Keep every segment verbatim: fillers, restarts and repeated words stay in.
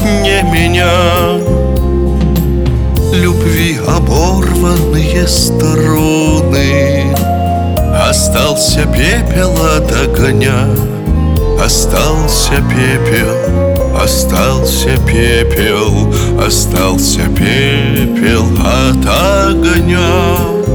не меня. Любви оборванные струны, остался пепел от огня. Остался пепел, остался пепел, остался пепел от огня.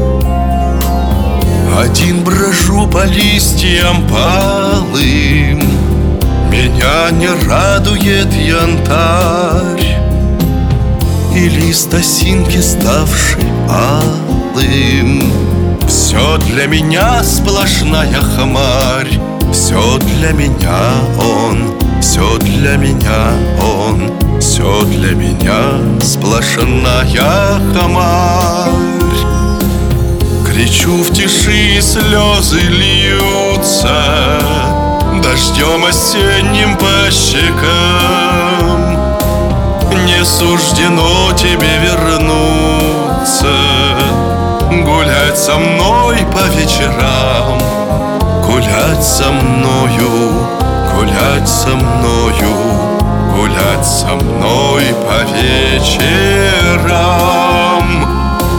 Один брожу по листьям палым, меня не радует янтарь и лист осинки, ставший алым. Все для меня сплошная хмарь, все для меня он, все для меня он, все для меня сплошная хмарь. Кричу в тиши, и слезы льются дождем осенним по щекам. Не суждено тебе вернуться, гулять со мной по вечерам, гулять со мною, гулять со мною, гулять со мной по вечерам.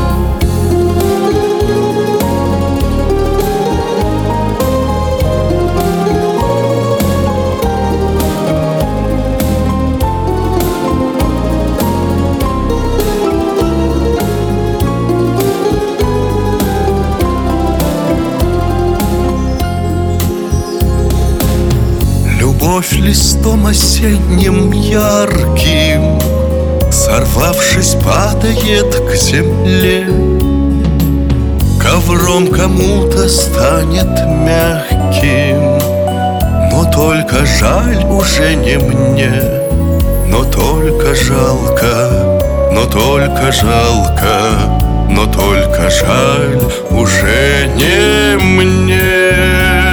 Любовь листом осенним ярким, сорвавшись, падает к земле. Ковром кому-то станет мягким, но только жаль уже не мне. Но только жалко, но только жалко, но только жаль уже не мне.